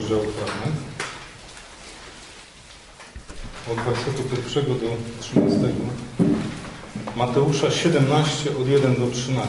fragment od wersetu 1 do 13. Mateusza 17 od 1 do 13.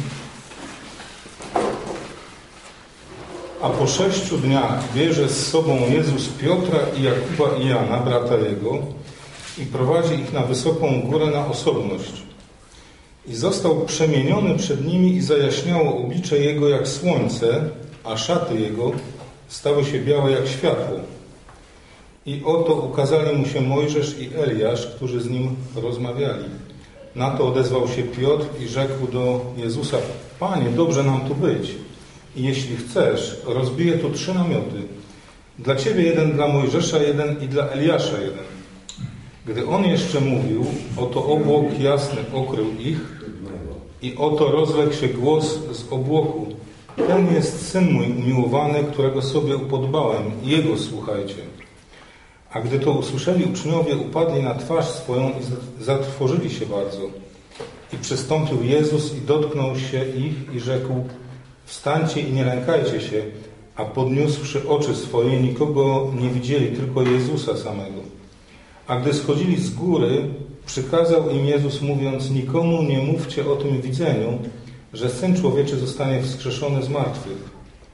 A po 6 dniach bierze z sobą Jezus Piotra i Jakuba i Jana, brata jego, i prowadzi ich na wysoką górę na osobność. I został przemieniony przed nimi i zajaśniało oblicze jego jak słońce, a szaty jego stały się białe jak światło. I oto ukazali mu się Mojżesz i Eliasz, którzy z nim rozmawiali. Na to odezwał się Piotr i rzekł do Jezusa: Panie, dobrze nam tu być. I jeśli chcesz, rozbiję tu 3 namioty. Dla Ciebie jeden, dla Mojżesza jeden i dla Eliasza jeden. Gdy on jeszcze mówił, oto obłok jasny okrył ich i oto rozległ się głos z obłoku: Ten jest Syn mój umiłowany, którego sobie upodobałem. Jego słuchajcie. A gdy to usłyszeli, uczniowie upadli na twarz swoją i zatrwożyli się bardzo. I przystąpił Jezus i dotknął się ich i rzekł: Wstańcie i nie lękajcie się. A podniósłszy oczy swoje, nikogo nie widzieli, tylko Jezusa samego. A gdy schodzili z góry, przykazał im Jezus, mówiąc: Nikomu nie mówcie o tym widzeniu, że Syn Człowieczy zostanie wskrzeszony z martwych.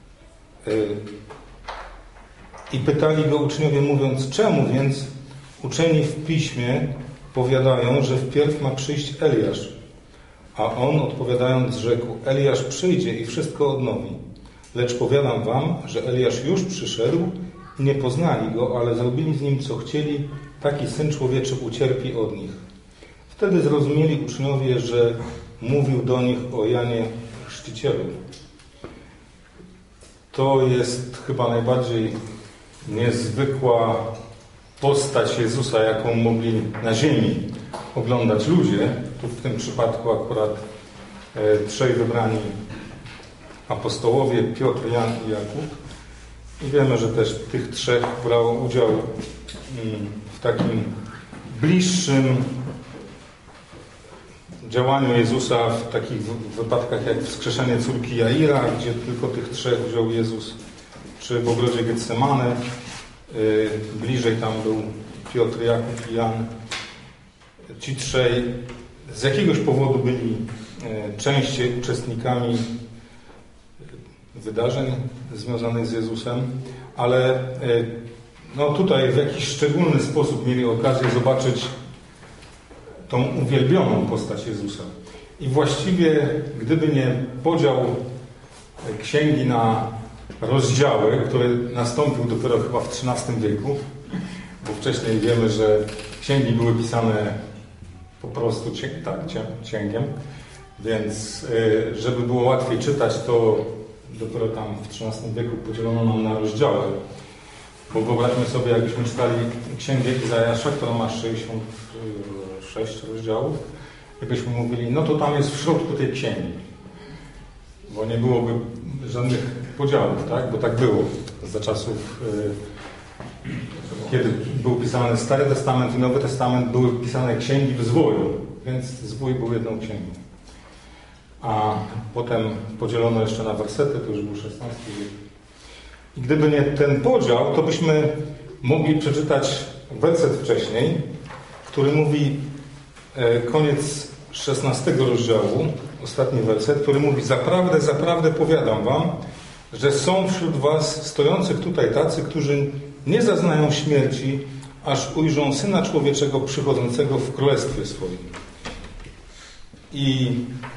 I pytali go uczniowie, mówiąc: Czemu więc uczeni w Piśmie powiadają, że wpierw ma przyjść Eliasz? A on odpowiadając rzekł: Eliasz przyjdzie i wszystko odnowi. Lecz powiadam wam, że Eliasz już przyszedł i nie poznali go, ale zrobili z nim co chcieli, taki Syn Człowieczy ucierpi od nich. Wtedy zrozumieli uczniowie, że mówił do nich o Janie Chrzcicielu. To jest chyba najbardziej niezwykła postać Jezusa, jaką mogli na ziemi oglądać ludzie. Tu w tym przypadku akurat 3 wybrani apostołowie, Piotr, Jan i Jakub. I wiemy, że też tych 3 brało udział w takim bliższym działaniu Jezusa, w takich wypadkach jak wskrzeszenie córki Jaira, gdzie tylko tych 3 wziął Jezus, czy w ogrodzie Getsemane. Bliżej tam był Piotr, Jakub i Jan. Ci 3 z jakiegoś powodu byli częściej uczestnikami wydarzeń związanych z Jezusem, ale tutaj w jakiś szczególny sposób mieli okazję zobaczyć tą uwielbioną postać Jezusa. I właściwie, gdyby nie podział księgi na rozdziały, który nastąpił dopiero chyba w XIII wieku, bo wcześniej wiemy, że księgi były pisane po prostu cięgiem, więc żeby było łatwiej czytać, to dopiero tam w XIII wieku podzielono nam na rozdziały. Bo wyobraźmy sobie, jakbyśmy czytali księgę Izajasza, która ma 66 rozdziałów, jakbyśmy mówili, no to tam jest w środku tej księgi. Bo nie byłoby żadnych podziałów, tak? Bo tak było za czasów, kiedy był pisany Stary Testament i Nowy Testament, były pisane księgi w zwoju, więc zwój był jedną księgą. A potem podzielono jeszcze na wersety, to już był XVI wiek. I gdyby nie ten podział, to byśmy mogli przeczytać werset wcześniej, który mówi, koniec 16 rozdziału, ostatni werset, który mówi: Zaprawdę, zaprawdę powiadam wam, że są wśród was stojących tutaj tacy, którzy nie zaznają śmierci, aż ujrzą Syna Człowieczego przychodzącego w Królestwie swoim. I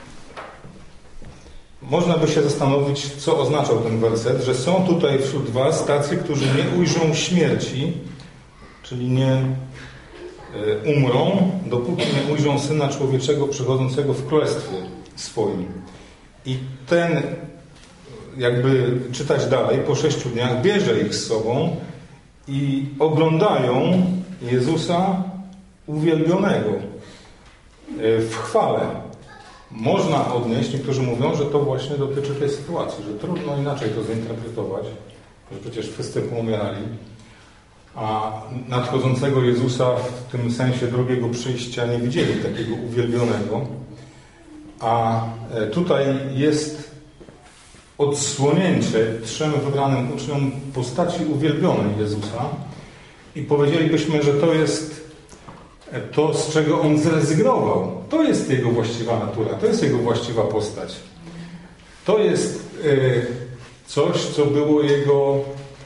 można by się zastanowić, co oznaczał ten werset, że są tutaj wśród was tacy, którzy nie ujrzą śmierci, czyli nie umrą, dopóki nie ujrzą Syna Człowieczego przychodzącego w Królestwie swoim. I ten, jakby czytać dalej, po 6 dniach bierze ich z sobą i oglądają Jezusa uwielbionego w chwale. Można odnieść, niektórzy mówią, że to właśnie dotyczy tej sytuacji, że trudno inaczej to zinterpretować, że przecież wszyscy poumierali, a nadchodzącego Jezusa w tym sensie drugiego przyjścia nie widzieli, takiego uwielbionego. A tutaj jest odsłonięcie 3 wybranym uczniom postaci uwielbionej Jezusa i powiedzielibyśmy, że to jest to, z czego On zrezygnował. To jest Jego właściwa natura, to jest Jego właściwa postać. To jest coś, co było Jego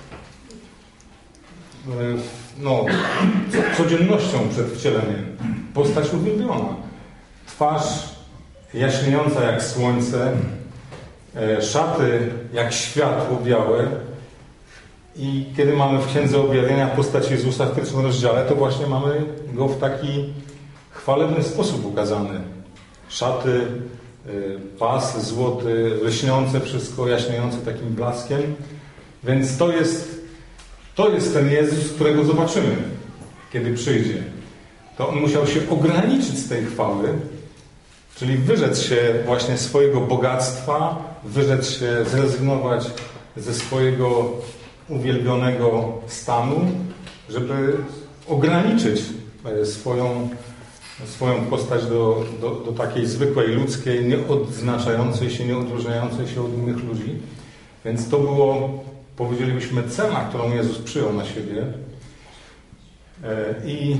codziennością przed wcieleniem. Postać uwielbiona. Twarz jaśniejąca jak słońce, szaty jak światło białe. I kiedy mamy w Księdze Objawienia postać Jezusa w pierwszym rozdziale, to właśnie mamy Go w taki chwalebny sposób ukazany. Szaty, pas złoty, lśniące wszystko, jaśniejące takim blaskiem. Więc to jest ten Jezus, którego zobaczymy, kiedy przyjdzie. To On musiał się ograniczyć z tej chwały, czyli wyrzec się właśnie swojego bogactwa, wyrzec się, zrezygnować ze swojego uwielbionego stanu, żeby ograniczyć swoją postać do takiej zwykłej, ludzkiej, nieodznaczającej się, nieodróżniającej się od innych ludzi. Więc to było, powiedzielibyśmy, cena, którą Jezus przyjął na siebie. I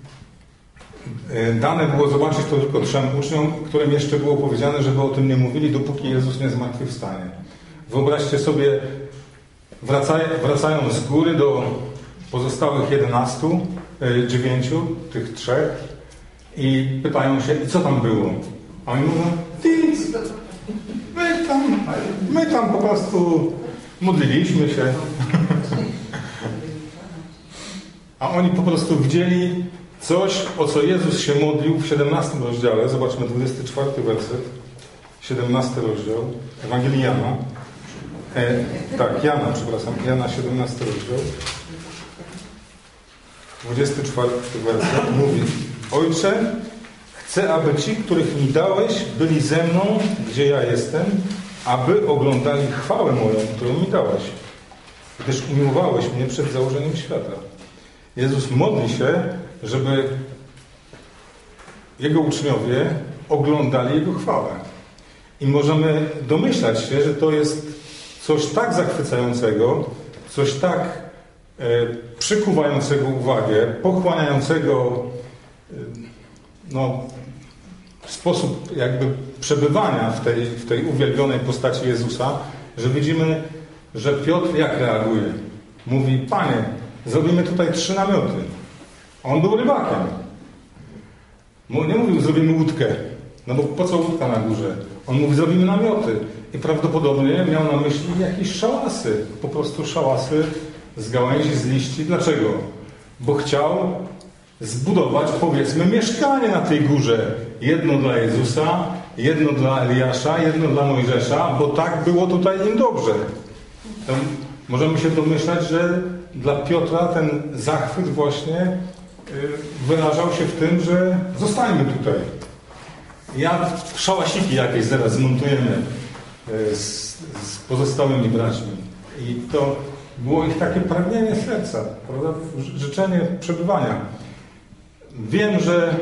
dane było zobaczyć to tylko 3 uczniom, którym jeszcze było powiedziane, żeby o tym nie mówili, dopóki Jezus nie zmartwychwstanie. Wyobraźcie sobie, wracają z góry do pozostałych 9, tych 3 i pytają się, i co tam było? A oni mówią, nic, my tam po prostu modliliśmy się. A oni po prostu widzieli coś, o co Jezus się modlił w 17 rozdziale. Zobaczmy 24 werset. 17 rozdział Ewangelii Jana. Jana 17 rozdział. 24 werset mówi: Ojcze, chcę, aby ci, których mi dałeś, byli ze mną, gdzie ja jestem, aby oglądali chwałę moją, którą mi dałeś, gdyż umiłowałeś mnie przed założeniem świata. Jezus modli się, żeby Jego uczniowie oglądali Jego chwałę. I możemy domyślać się, że to jest coś tak zachwycającego, coś tak przykuwającego uwagę, pochłaniającego sposób jakby przebywania w tej uwielbionej postaci Jezusa, że widzimy, że Piotr jak reaguje? Mówi: Panie, zrobimy tutaj 3 namioty. On był rybakiem. Nie mówił, zrobimy łódkę. No bo po co łódka na górze? On mówi, zrobimy namioty. I prawdopodobnie miał na myśli jakieś szałasy. Po prostu szałasy z gałęzi, z liści. Dlaczego? Bo chciał zbudować, powiedzmy, mieszkanie na tej górze. Jedno dla Jezusa, jedno dla Eliasza, jedno dla Mojżesza, bo tak było tutaj im dobrze. To możemy się domyślać, że dla Piotra ten zachwyt właśnie wyrażał się w tym, że zostańmy tutaj. Szałasiki jakieś zaraz zmontujemy z pozostałymi braćmi. I to było ich takie pragnienie serca, prawda? Życzenie przebywania. Wiem, że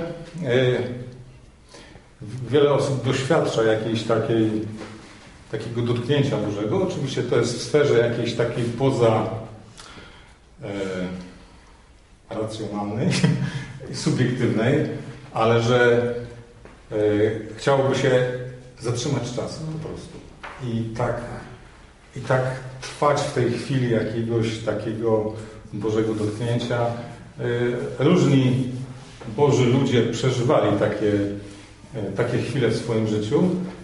wiele osób doświadcza jakiejś takiego dotknięcia Bożego. Oczywiście to jest w sferze jakiejś takiej poza racjonalnej i subiektywnej, ale że chciałoby się zatrzymać czas po prostu. I tak trwać w tej chwili jakiegoś takiego Bożego dotknięcia. Różni Boży ludzie przeżywali takie chwile w swoim życiu.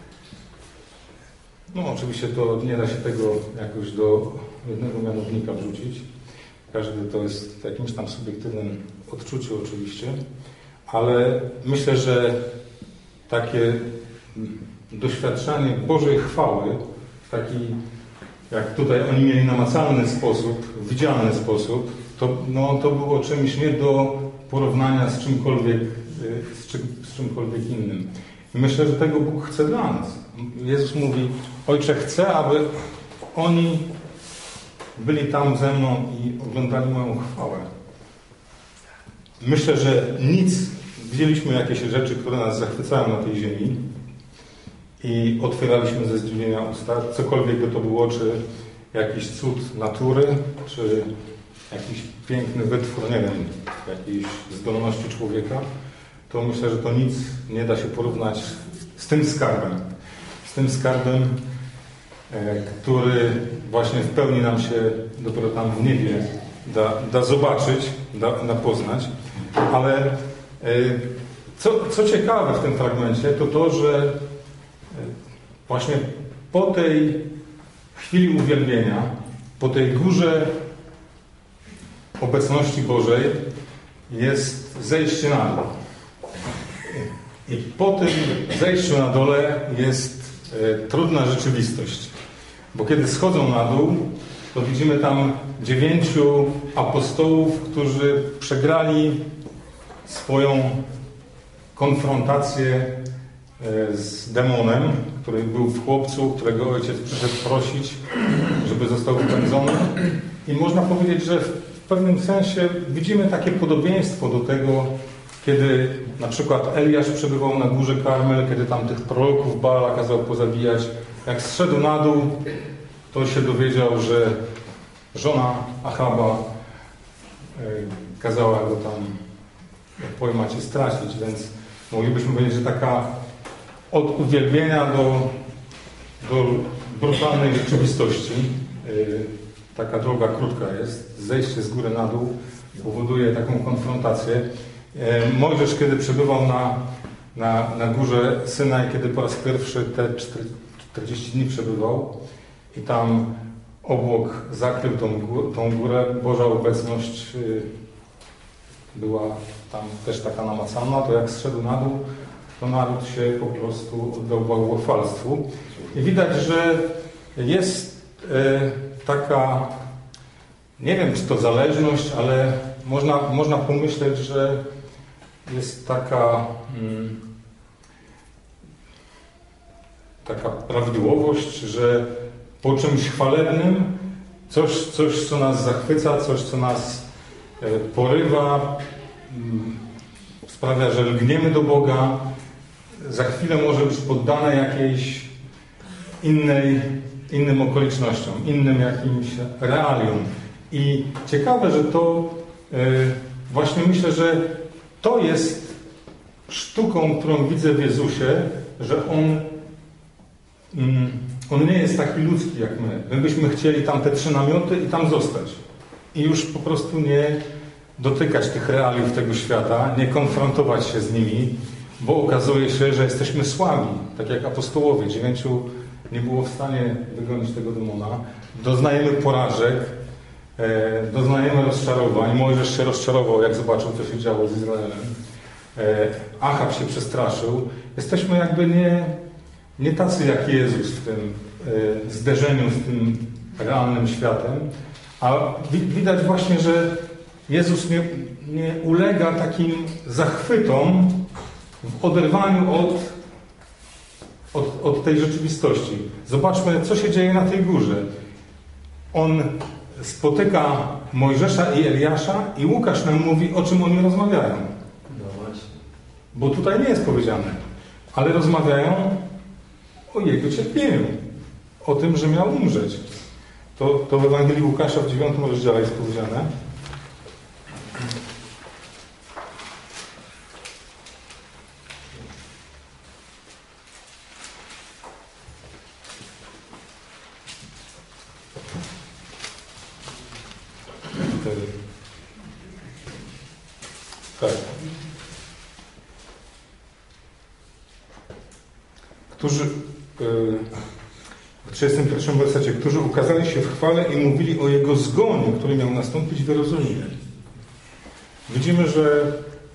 No oczywiście to nie da się tego jakoś do jednego mianownika wrzucić. Każdy to jest w jakimś tam subiektywnym odczuciu oczywiście, ale myślę, że takie doświadczanie Bożej chwały w taki, jak tutaj oni mieli namacalny sposób, widzialny sposób, to było czymś nie do porównania z czymkolwiek innym. I myślę, że tego Bóg chce dla nas. Jezus mówi: Ojcze, chcę, aby oni byli tam ze mną i oglądali moją chwałę. Myślę, że widzieliśmy jakieś rzeczy, które nas zachwycają na tej ziemi i otwieraliśmy ze zdziwienia usta, cokolwiek by to było, czy jakiś cud natury, czy jakiś piękny wytwór, nie wiem, jakiejś zdolności człowieka, to myślę, że to nic nie da się porównać z tym skarbem. Z tym skarbem, który właśnie w pełni nam się dopiero tam w niebie da zobaczyć, da poznać. Ale co ciekawe w tym fragmencie, to to, że właśnie po tej chwili uwielbienia, po tej górze obecności Bożej jest zejście na dół. I po tym zejściu na dole jest trudna rzeczywistość. Bo kiedy schodzą na dół, to widzimy tam 9 apostołów, którzy przegrali swoją konfrontację z demonem, który był w chłopcu, którego ojciec przyszedł prosić, żeby został wypędzony. I można powiedzieć, że w pewnym sensie widzimy takie podobieństwo do tego, kiedy na przykład Eliasz przebywał na górze Karmel, kiedy tam tych proroków Baala kazał pozabijać. Jak zszedł na dół, to się dowiedział, że żona Achaba kazała go tam pojmać i stracić, więc moglibyśmy powiedzieć, że taka od uwielbienia do brutalnej rzeczywistości taka droga krótka jest. Zejście z góry na dół powoduje taką konfrontację. Mojżesz, kiedy przebywał na górze Synaj, kiedy po raz pierwszy te 40 dni przebywał i tam obłok zakrył tą górę, Boża obecność była tam też taka namacalna, to jak zszedł na dół, to naród się po prostu oddał bałwochwalstwu. I widać, że jest taka, nie wiem czy to zależność, ale można pomyśleć, że jest taka prawidłowość, że po czymś chwalebnym coś co nas zachwyca, coś co nas porywa, sprawia, że lgniemy do Boga, za chwilę może być poddane jakiejś innym okolicznościom, innym jakimś realiom. I ciekawe, że to właśnie myślę, że to jest sztuką, którą widzę w Jezusie, że On nie jest taki ludzki jak my. My byśmy chcieli tam te 3 namioty i tam zostać. I już po prostu nie dotykać tych realiów tego świata, nie konfrontować się z nimi, bo okazuje się, że jesteśmy słabi. Tak jak apostołowie, 9 nie było w stanie wygonić tego demona. Doznajemy porażek, doznajemy rozczarowań. Mojżesz się rozczarował, jak zobaczył, co się działo z Izraelem. Achab się przestraszył. Jesteśmy jakby nie tacy jak Jezus w tym zderzeniu z tym realnym światem, a widać właśnie, że Jezus nie ulega takim zachwytom w oderwaniu od tej rzeczywistości. Zobaczmy, co się dzieje na tej górze. On spotyka Mojżesza i Eliasza i Łukasz nam mówi, o czym oni rozmawiają. No właśnie. Bo tutaj nie jest powiedziane, ale rozmawiają o jego cierpieniu, o tym, że miał umrzeć. To w Ewangelii Łukasza w 9 rozdziale jest powiedziane. Tak. Którzy w 31 wersecie, którzy ukazali się w chwale i mówili o Jego zgonie, który miał nastąpić w Jerozolimie. Widzimy, że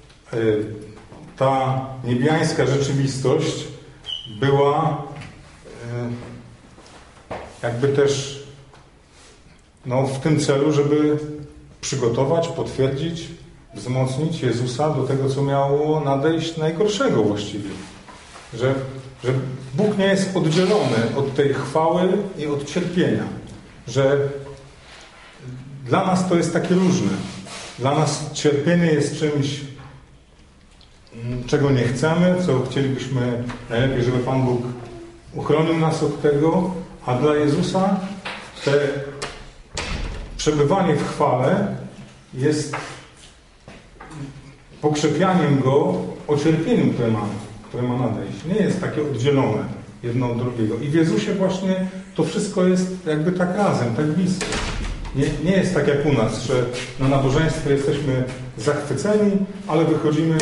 ta niebiańska rzeczywistość była jakby też w tym celu, żeby przygotować, potwierdzić, wzmocnić Jezusa do tego, co miało nadejść najgorszego właściwie. Że Bóg nie jest oddzielony od tej chwały i od cierpienia. Że dla nas to jest takie różne. Dla nas cierpienie jest czymś, czego nie chcemy, co chcielibyśmy najlepiej, żeby Pan Bóg uchronił nas od tego, a dla Jezusa te przebywanie w chwale jest pokrzepianiem Go o cierpieniu, które ma nadejść. Nie jest takie oddzielone jedno od drugiego. I w Jezusie właśnie to wszystko jest jakby tak razem, tak blisko. Nie jest tak jak u nas, że na nabożeństwie jesteśmy zachwyceni, ale wychodzimy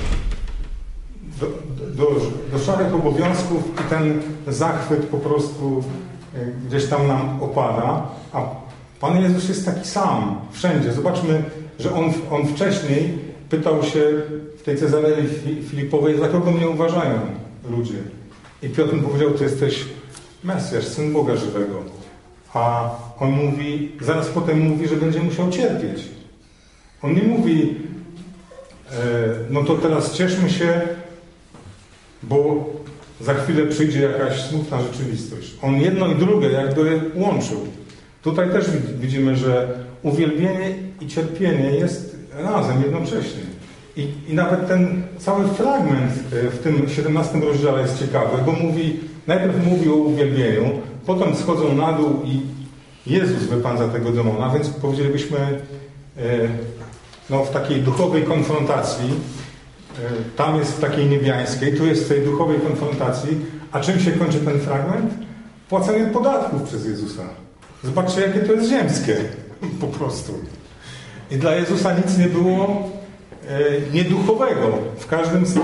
do szarych obowiązków i ten zachwyt po prostu gdzieś tam nam opada. A Pan Jezus jest taki sam wszędzie. Zobaczmy, że On wcześniej pytał się w tej Cezarei Filipowej, za kogo mnie uważają ludzie. I Piotr mu powiedział, ty jesteś Mesjasz, Syn Boga żywego. A on mówi, zaraz potem mówi, że będzie musiał cierpieć. On nie mówi, no to teraz cieszmy się, bo za chwilę przyjdzie jakaś smutna rzeczywistość. On jedno i drugie jakby łączył. Tutaj też widzimy, że uwielbienie i cierpienie jest razem, jednocześnie. I nawet ten cały fragment w tym 17 rozdziale jest ciekawy, bo najpierw mówi o uwielbieniu, potem schodzą na dół i Jezus wypędza tego demona, więc powiedzielibyśmy w takiej duchowej konfrontacji, tam jest w takiej niebiańskiej, tu jest w tej duchowej konfrontacji, a czym się kończy ten fragment? Płaceniem podatków przez Jezusa. Zobaczcie, jakie to jest ziemskie, po prostu. I dla Jezusa nic nie było nieduchowego w każdym z tych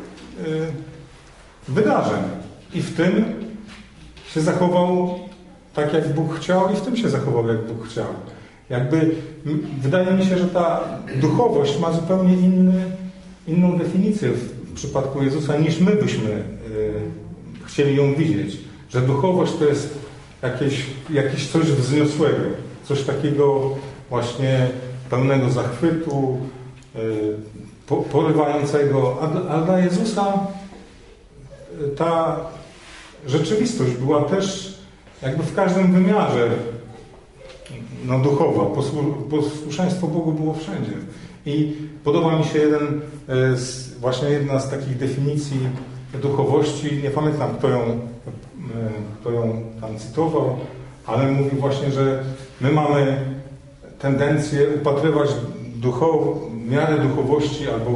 wydarzeń. I w tym się zachował tak, jak Bóg chciał, i w tym się zachował, jak Bóg chciał. Wydaje mi się, że ta duchowość ma zupełnie inną definicję w przypadku Jezusa, niż my byśmy chcieli ją widzieć. Że duchowość to jest jakieś coś wzniosłego, coś takiego właśnie pełnego zachwytu, porywającego. A dla Jezusa ta rzeczywistość była też jakby w każdym wymiarze duchowa. Posłuszeństwo Bogu było wszędzie. I podoba mi się jedna z takich definicji duchowości. Nie pamiętam, kto ją tam cytował, ale mówi właśnie, że my mamy tendencję upatrywać miarę duchowości albo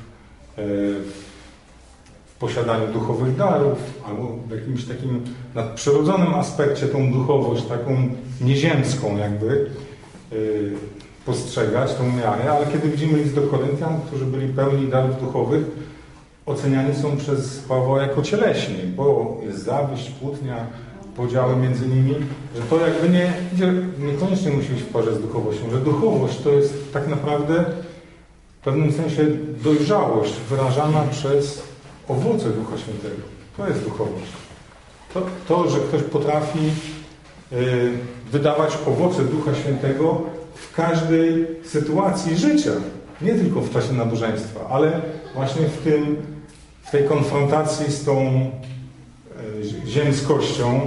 w posiadaniu duchowych darów, albo w jakimś takim nadprzyrodzonym aspekcie tą duchowość, taką nieziemską jakby postrzegać, tą miarę, ale kiedy widzimy list do Koryntian, którzy byli pełni darów duchowych, oceniani są przez Pawła jako cieleśni, bo jest zawiść, kłótnia, podziały między nimi, że to jakby niekoniecznie musi iść w parze z duchowością, że duchowość to jest tak naprawdę w pewnym sensie dojrzałość wyrażana przez owoce Ducha Świętego. To jest duchowość. To, że ktoś potrafi wydawać owoce Ducha Świętego w każdej sytuacji życia. Nie tylko w czasie nabożeństwa, ale właśnie w tej konfrontacji z tą ziemskością,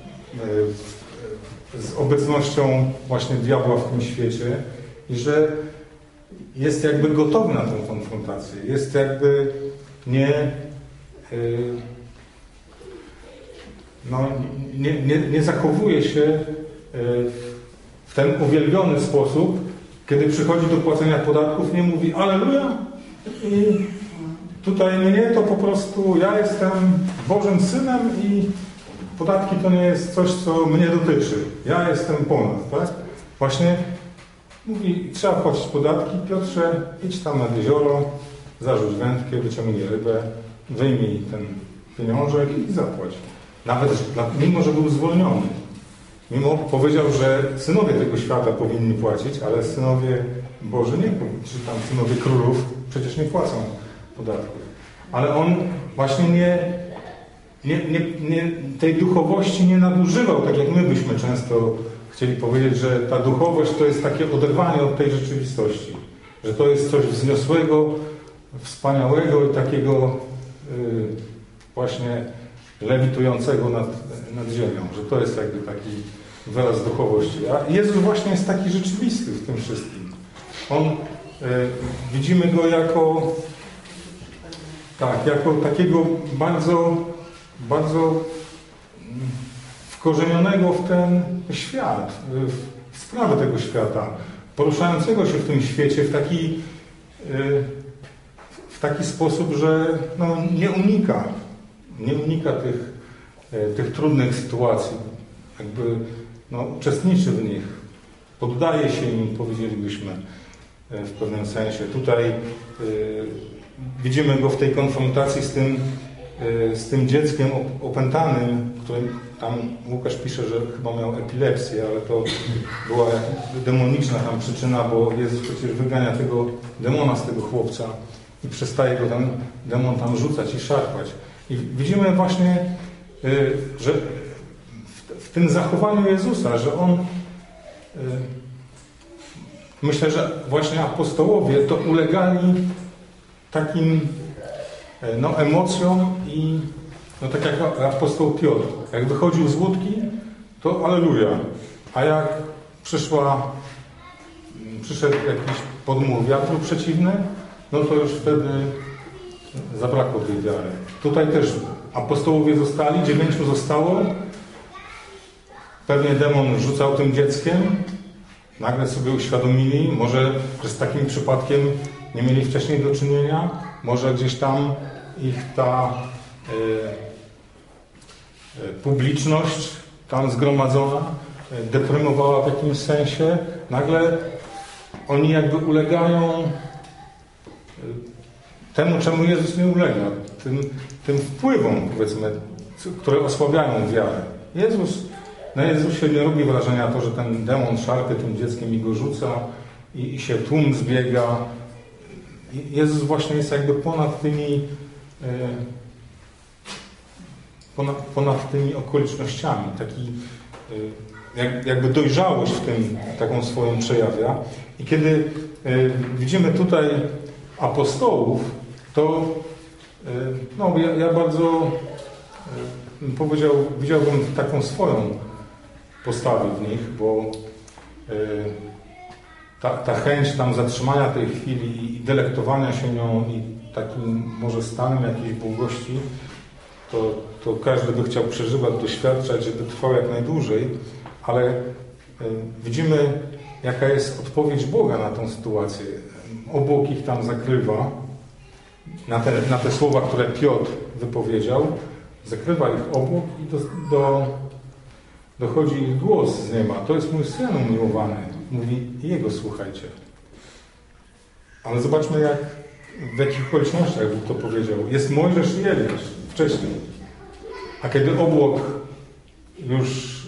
z obecnością właśnie diabła w tym świecie i że jest jakby gotowy na tą konfrontację. Jest jakby nie zachowuje się w ten uwielbiony sposób, kiedy przychodzi do płacenia podatków, nie mówi Alleluja i tutaj mnie to po prostu ja jestem Bożym Synem i podatki to nie jest coś, co mnie dotyczy. Ja jestem ponad, tak? Właśnie mówi, trzeba płacić podatki. Piotrze, idź tam nad jezioro, zarzuć wędkę, wyciągnij rybę, wyjmij ten pieniążek i zapłać. Nawet mimo, że był zwolniony. Powiedział, że synowie tego świata powinni płacić, ale synowie Boży nie, czy tam synowie królów przecież nie płacą podatków. Ale on właśnie tej duchowości nie nadużywał, tak jak my byśmy często chcieli powiedzieć, że ta duchowość to jest takie oderwanie od tej rzeczywistości. Że to jest coś wzniosłego, wspaniałego i takiego właśnie lewitującego nad ziemią. Że to jest jakby taki wyraz duchowości. A Jezus właśnie jest taki rzeczywisty w tym wszystkim. Widzimy Go jako takiego bardzo, bardzo wkorzenionego w ten świat, w sprawy tego świata, poruszającego się w tym świecie w taki sposób, że no, nie unika tych trudnych sytuacji, jakby no, uczestniczy w nich, poddaje się im, powiedzielibyśmy w pewnym sensie. Tutaj widzimy go w tej konfrontacji z tym dzieckiem opętanym, którym tam Łukasz pisze, że chyba miał epilepsję, ale to była demoniczna tam przyczyna, bo Jezus przecież wygania tego demona z tego chłopca i przestaje go ten demon tam rzucać i szarpać. I widzimy właśnie, że w tym zachowaniu Jezusa, że On, myślę, że właśnie apostołowie to ulegali takim no, emocjom i no, tak jak apostoł Piotr, jak wychodził z łódki, to alleluja. A jak przyszedł jakiś podmuch wiatru przeciwny, no to już wtedy zabrakło tej wiary. Tutaj też apostołowie zostali, 9 zostało. Pewnie demon rzucał tym dzieckiem. Nagle sobie uświadomili, może że z takim przypadkiem nie mieli wcześniej do czynienia, może gdzieś tam ich ta publiczność tam zgromadzona deprymowała w jakimś sensie. Nagle oni jakby ulegają temu, czemu Jezus nie ulega. Tym wpływom, powiedzmy, które osłabiają wiarę. Na Jezusie nie robi wrażenia to, że ten demon szarpie tym dzieckiem i go rzuca i się tłum zbiega. Jezus właśnie jest jakby ponad tymi okolicznościami. Taki jakby dojrzałość w tym taką swoją przejawia. I kiedy widzimy tutaj apostołów, to no, ja bardzo widziałbym taką swoją postawę w nich, bo ta chęć tam zatrzymania tej chwili i delektowania się nią i takim może stanem jakiejś błogości, to każdy by chciał przeżywać, doświadczać, żeby trwał jak najdłużej, ale widzimy, jaka jest odpowiedź Boga na tą sytuację. Obłok ich tam zakrywa, na te słowa, które Piotr wypowiedział, zakrywa ich obłok i dochodzi ich głos z nieba. To jest mój Syn umiłowany. Mówi, Jego słuchajcie. Ale zobaczmy, w jakich okolicznościach Bóg to powiedział. Jest Mojżesz i Eliasz wcześniej. A kiedy obłok już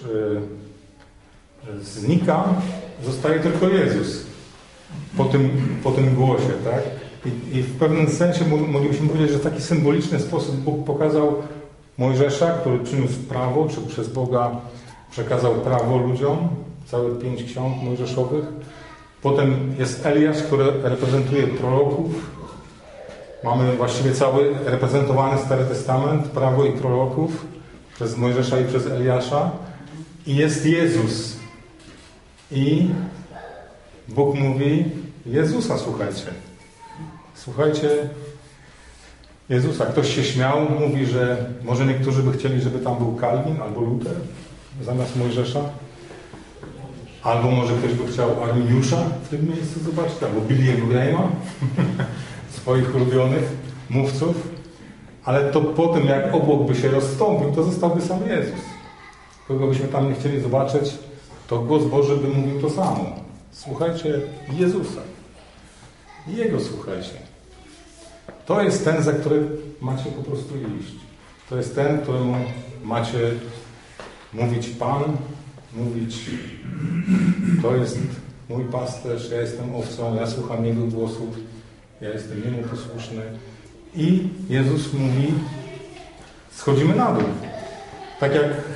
znika, zostaje tylko Jezus po tym głosie, tak? I w pewnym sensie moglibyśmy powiedzieć, że w taki symboliczny sposób Bóg pokazał Mojżesza, który przyniósł prawo, czy przez Boga przekazał prawo ludziom, całe 5 ksiąg mojżeszowych. Potem jest Eliasz, który reprezentuje proroków. Mamy właściwie cały reprezentowany Stary Testament, prawo i proroków, przez Mojżesza i przez Eliasza. I jest Jezus. I Bóg mówi, Jezusa słuchajcie. Słuchajcie Jezusa. Ktoś się śmiał, mówi, że może niektórzy by chcieli, żeby tam był Kalwin albo Luter zamiast Mojżesza. Albo może ktoś by chciał Arminiusza w tym miejscu zobaczyć, albo Billy'ego Graham'a, swoich ulubionych mówców. Ale to po tym, jak obłok by się rozstąpił, to zostałby sam Jezus. Kogo byśmy tam nie chcieli zobaczyć, to głos Boży by mówił to samo. Słuchajcie Jezusa. Jego słuchajcie. To jest ten, za który macie po prostu iść. To jest ten, któremu macie mówić Pan, mówić to jest mój pasterz, ja jestem owcą, ja słucham Jego głosów, ja jestem Jemu posłuszny. I Jezus mówi, schodzimy na dół. Tak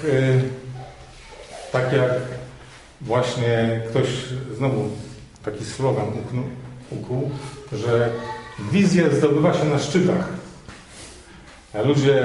jak właśnie ktoś, znowu taki slogan ukuł, że wizję zdobywa się na szczytach. A ludzie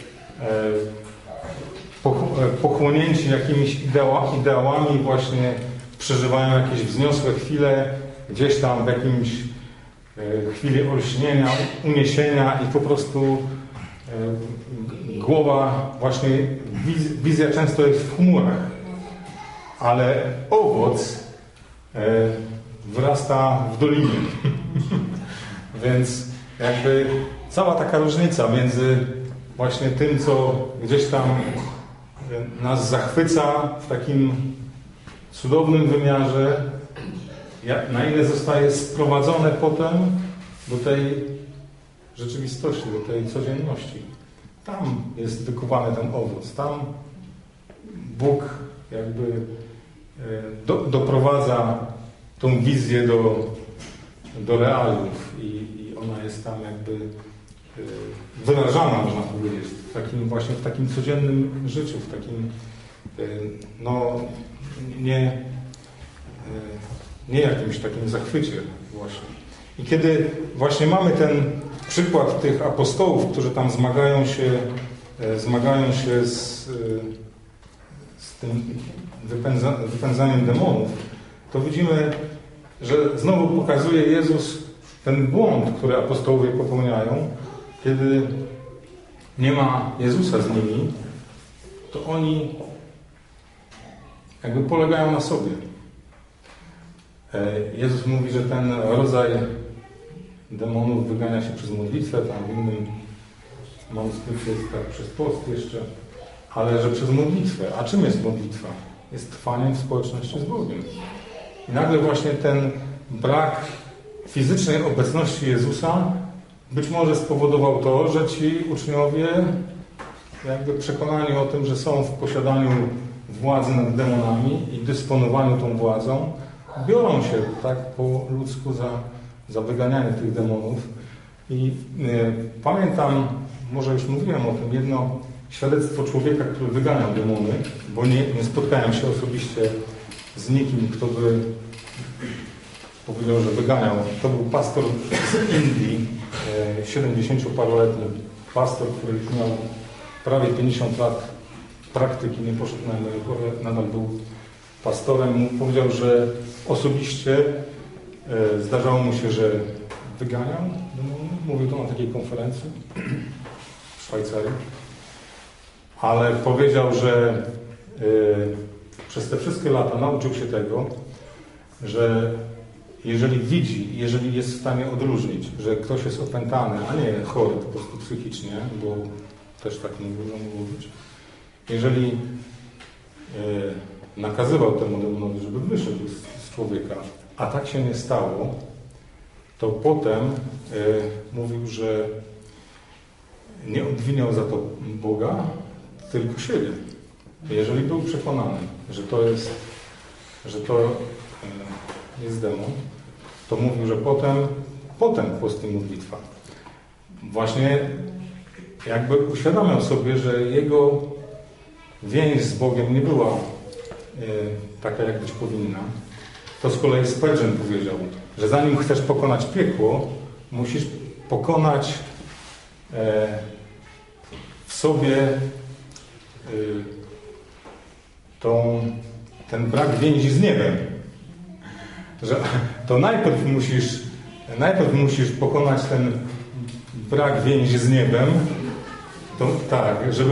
pochłonięci jakimiś ideałami właśnie przeżywają jakieś wzniosłe chwile, gdzieś tam w jakimś chwili olśnienia, uniesienia i po prostu głowa, właśnie wizja często jest w chmurach, ale owoc wyrasta w dolinie. Więc jakby cała taka różnica między właśnie tym, co gdzieś tam nas zachwyca w takim cudownym wymiarze, na ile zostaje sprowadzone potem do tej rzeczywistości, do tej codzienności. Tam jest wykuwany ten owoc. Tam Bóg jakby doprowadza tą wizję do realiów i ona jest tam jakby wyrażana, można powiedzieć, w takim codziennym życiu, w takim nie jakimś takim zachwycie właśnie. I kiedy właśnie mamy ten przykład tych apostołów, którzy tam zmagają się z tym wypędzaniem demonów, to widzimy, że znowu pokazuje Jezus ten błąd, który apostołowie popełniają, kiedy nie ma Jezusa z nimi, to oni jakby polegają na sobie. Jezus mówi, że ten rodzaj demonów wygania się przez modlitwę, tam w innym manuskrypcie jest tak przez post jeszcze, ale że przez modlitwę. A czym jest modlitwa? Jest trwaniem w społeczności z Bogiem. I nagle właśnie ten brak fizycznej obecności Jezusa być może spowodował to, że ci uczniowie jakby przekonani o tym, że są w posiadaniu władzy nad demonami i dysponowaniu tą władzą, biorą się tak po ludzku za wyganianie tych demonów. I pamiętam, może już mówiłem o tym, jedno świadectwo człowieka, który wyganiał demony, bo nie spotkałem się osobiście z nikim, kto by powiedział, że wyganiał. To był pastor z Indii, 70-paroletni pastor, który miał prawie 50 lat praktyki, nie poszedł na emeryturę, nadal był pastorem. Powiedział, że osobiście zdarzało mu się, że wyganiał demony. Mówił to na takiej konferencji w Szwajcarii. Ale powiedział, że przez te wszystkie lata nauczył się tego, że jeżeli widzi, jeżeli jest w stanie odróżnić, że ktoś jest opętany, a nie chory po prostu psychicznie, bo też tak nie mogło być. Jeżeli nakazywał temu demonowi, żeby wyszedł z człowieka, a tak się nie stało, to potem mówił, że nie obwiniał za to Boga, tylko siebie. Jeżeli był przekonany, że to jest demon, to mówił, że potem post i modlitwa. Właśnie jakby uświadamiał sobie, że jego więź z Bogiem nie była taka, jak być powinna. To z kolei Spurgeon powiedział, że zanim chcesz pokonać piekło, musisz pokonać w sobie ten brak więzi z niebem. Że to najpierw musisz pokonać ten brak więzi z niebem, to tak, żeby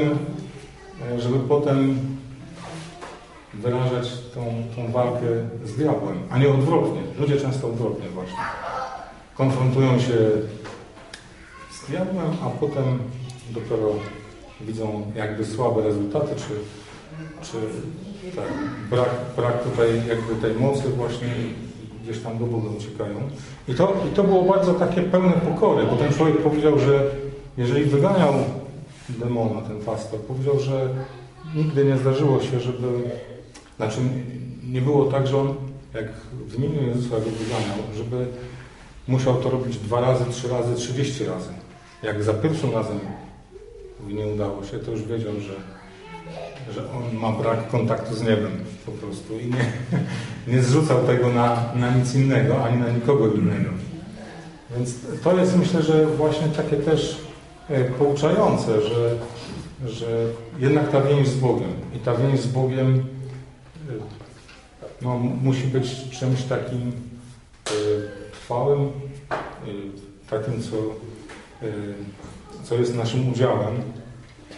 potem wyrażać tą walkę z diabłem, a nie odwrotnie. Ludzie często odwrotnie właśnie. Konfrontują się z diabłem, a potem dopiero widzą jakby słabe rezultaty, czy tak, brak tutaj jakby tej mocy właśnie gdzieś tam do Boga uciekają. I to było bardzo takie pełne pokory, bo ten człowiek powiedział, że jeżeli wyganiał demona, ten pastor, powiedział, że nigdy nie zdarzyło się, znaczy nie było tak, że on jak w imieniu Jezusa go wyganiał, żeby musiał to robić 2 razy, 3 razy, 30 razy. Jak za pierwszym razem nie udało się, to już wiedział, że on ma brak kontaktu z niebem po prostu i nie zrzucał tego na nic innego, ani na nikogo innego. Więc to jest, myślę, że właśnie takie też pouczające, że jednak ta więź z Bogiem i ta więź z Bogiem musi być czymś takim trwałym, takim, co jest naszym udziałem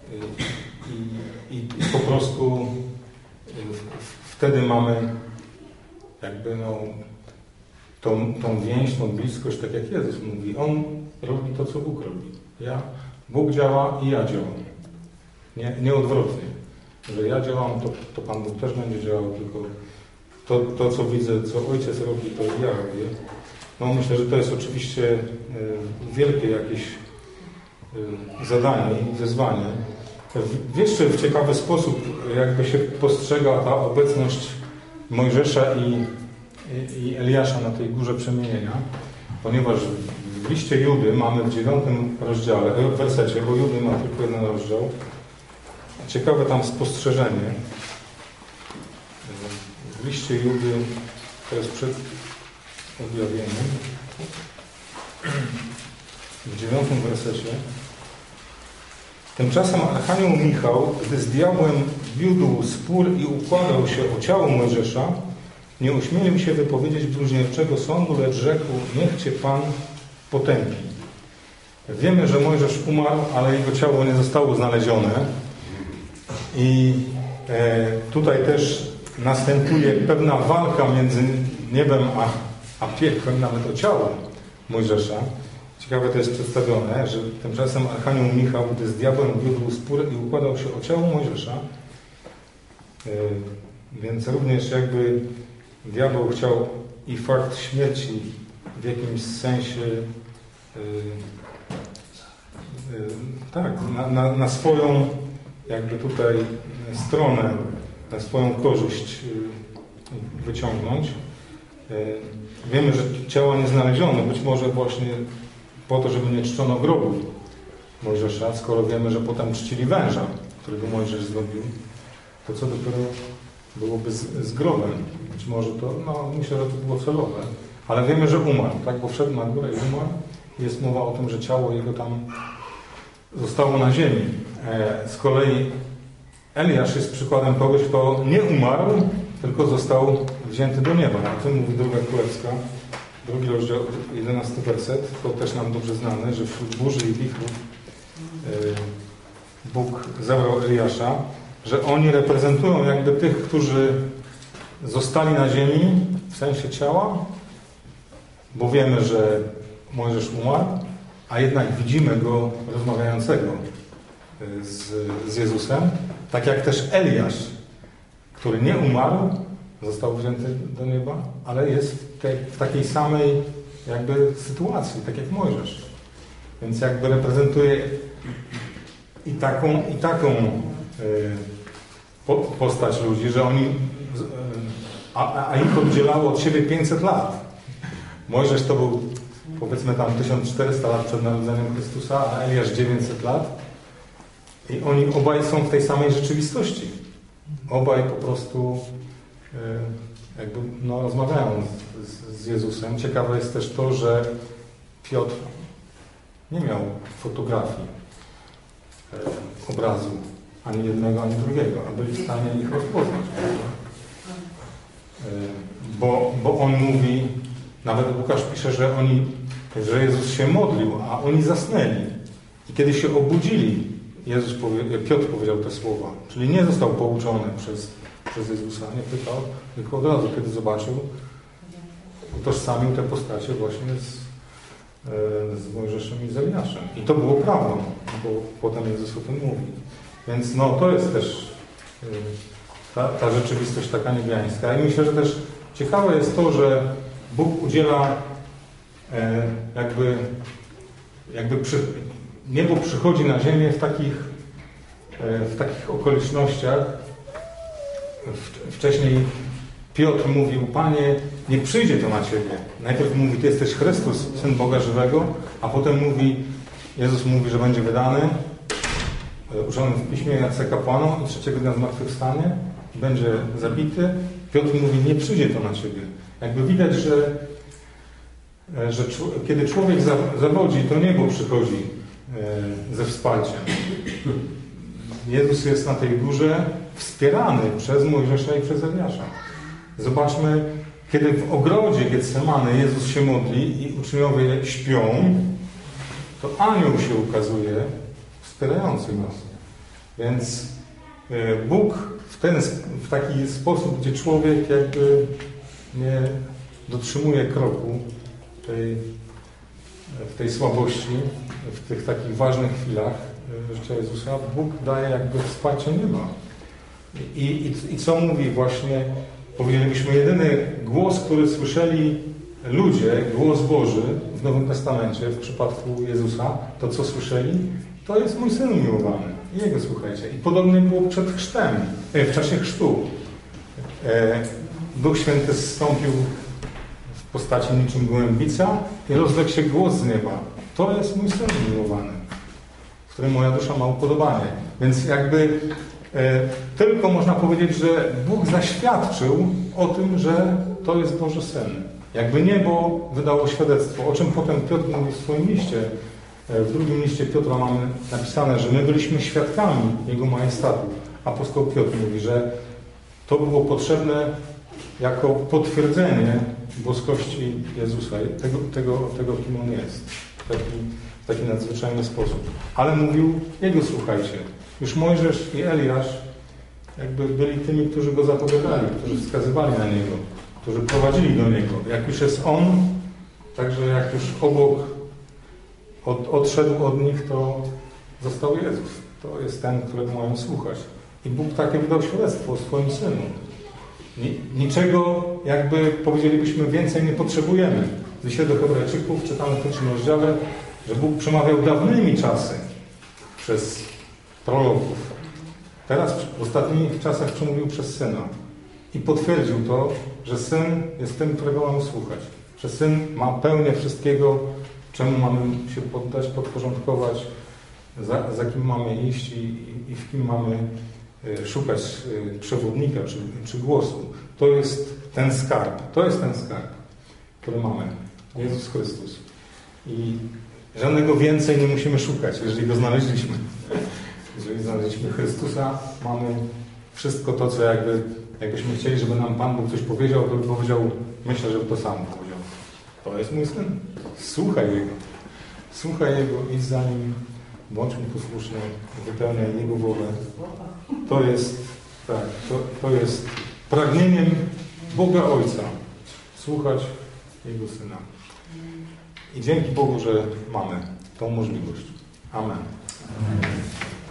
I po prostu wtedy mamy jakby tą więź, tą bliskość, tak jak Jezus mówi. On robi to, co Bóg robi. Bóg działa i ja działam. Nie odwrotnie. Że ja działam, to Pan Bóg też będzie działał, tylko to, co widzę, co Ojciec robi, to ja robię. No myślę, że to jest oczywiście wielkie jakieś zadanie i wyzwanie. Jeszcze w ciekawy sposób jakby się postrzega ta obecność Mojżesza i Eliasza na tej górze przemienienia, ponieważ w liście Judy mamy w 9 rozdziale, w wersecie, bo Judy ma tylko jeden rozdział, ciekawe tam spostrzeżenie. W liście Judy, to jest przed objawieniem, w 9 wersecie. Tymczasem archanioł Michał, gdy z diabłem wiódł spór i układał się o ciało Mojżesza, nie ośmielił się wypowiedzieć bluźnierczego sądu, lecz rzekł: niech Cię Pan potępi. Wiemy, że Mojżesz umarł, ale jego ciało nie zostało znalezione. I tutaj też następuje pewna walka między niebem a piekłem, nawet o ciało Mojżesza. Ciekawe to jest przedstawione, że tymczasem archanioł Michał, gdy z diabłem wiódł spór i układał się o ciało Mojżesza, więc również jakby diabeł chciał i fakt śmierci w jakimś sensie tak, na swoją jakby tutaj stronę, na swoją korzyść wyciągnąć. Wiemy, że ciała nie znaleziono, być może właśnie po to, żeby nie czczono grobu Mojżesza, skoro wiemy, że potem czcili węża, którego Mojżesz zrobił, to co dopiero byłoby z grobem. Być może to, myślę, że to było celowe, ale wiemy, że umarł, tak? Bo wszedł na górę i umarł. Jest mowa o tym, że ciało jego tam zostało na ziemi. Z kolei Eliasz jest przykładem kogoś, kto nie umarł, tylko został wzięty do nieba. O tym mówi Druga Królewska, 2 rozdział, 11 werset. To też nam dobrze znane, że wśród burzy i wichrów Bóg zabrał Eliasza, że oni reprezentują jakby tych, którzy zostali na ziemi w sensie ciała, bo wiemy, że Mojżesz umarł, a jednak widzimy go rozmawiającego z Jezusem, tak jak też Eliasz, który nie umarł, został wzięty do nieba, ale jest w takiej samej jakby sytuacji, tak jak Mojżesz. Więc jakby reprezentuje i taką postać ludzi, że oni a ich oddzielało od siebie 500 lat. Mojżesz to był powiedzmy tam 1400 lat przed narodzeniem Chrystusa, a Eliasz 900 lat. I oni obaj są w tej samej rzeczywistości. Obaj po prostu jakby rozmawiają z Jezusem. Ciekawe jest też to, że Piotr nie miał fotografii obrazu ani jednego, ani drugiego, a byli w stanie ich rozpoznać. Bo on mówi, nawet Łukasz pisze, że Jezus się modlił, a oni zasnęli. I kiedy się obudzili, Piotr powiedział te słowa. Czyli nie został pouczony przez Jezusa, nie pytał, tylko od razu, kiedy zobaczył, utożsamił te postacie właśnie z Mojżeszem i z Eliaszem. I to było prawdą, bo potem Jezus o tym mówi. Więc to jest też ta rzeczywistość taka niebiańska. I myślę, że też ciekawe jest to, że Bóg udziela niebo przychodzi na ziemię w takich okolicznościach. Wcześniej Piotr mówił: Panie, nie przyjdzie to na Ciebie. Najpierw mówi: Ty jesteś Chrystus, Syn Boga żywego, a potem Jezus mówi, że będzie wydany, uczony w piśmie Jacka kapłanom i 3 dnia zmartwychwstanie, będzie zabity. Piotr mówi: nie przyjdzie to na Ciebie. Jakby widać, że kiedy człowiek zawodzi, to niebo przychodzi ze wsparciem. Jezus jest na tej górze wspierany przez Mojżesza i przez Eliasza. Zobaczmy, kiedy w ogrodzie Getsemany Jezus się modli i uczniowie śpią, to anioł się ukazuje wspierający nas. Więc Bóg w taki sposób, gdzie człowiek jakby nie dotrzymuje kroku w tej słabości, w tych takich ważnych chwilach życia Jezusa, Bóg daje jakby wsparcie nieba. I co mówi właśnie, powiedzielibyśmy, jedyny głos, który słyszeli ludzie, głos Boży w Nowym Testamencie, w przypadku Jezusa, to co słyszeli, to jest mój Syn umiłowany. I Jego słuchajcie. I podobnie było przed chrztem, w czasie chrztu. Duch Święty zstąpił w postaci niczym gołębica i rozległ się głos z nieba. To jest mój Syn umiłowany, w którym moja dusza ma upodobanie. Więc jakby tylko można powiedzieć, że Bóg zaświadczył o tym, że to jest Boży Syn. Jakby niebo wydało świadectwo, o czym potem Piotr mówi w swoim liście. W drugim liście Piotra mamy napisane, że my byliśmy świadkami Jego majestatu. Apostoł Piotr mówi, że to było potrzebne jako potwierdzenie boskości Jezusa, tego kim On jest, w taki nadzwyczajny sposób. Ale mówił, Jego słuchajcie. Już Mojżesz i Eliasz jakby byli tymi, którzy Go zapowiadali, którzy wskazywali na Niego, którzy prowadzili do Niego. Jak już jest On, także jak już obok odszedł od nich, to został Jezus. To jest ten, którego mają słuchać. I Bóg takie wydał świadectwo o swoim Synu. Niczego, jakby powiedzielibyśmy, więcej nie potrzebujemy. Dzisiaj do Hebrajczyków czytamy w 3 rozdziale, że Bóg przemawiał dawnymi czasy przez proroków. Teraz w ostatnich czasach przemówił przez Syna. I potwierdził to, że Syn jest tym, którego mamy słuchać. Że Syn ma pełnię wszystkiego, czemu mamy się poddać, podporządkować, za kim mamy iść i w kim mamy szukać przewodnika czy głosu. To jest ten skarb. To jest ten skarb, który mamy. Jezus Chrystus. I żadnego więcej nie musimy szukać, jeżeli go znaleźliśmy. Jeżeli znaleźliśmy Chrystusa, mamy wszystko to, co jakbyśmy chcieli, żeby nam Pan Bóg coś powiedział, to by powiedział, myślę, żeby to sam powiedział. To jest mój Syn. Słuchaj Jego. Słuchaj Jego, idź za Nim, bądź Mu posłuszny, wypełniaj Jego wolę. To jest, tak, to jest pragnieniem Boga Ojca. Słuchać Jego Syna. I dzięki Bogu, że mamy tą możliwość. Amen.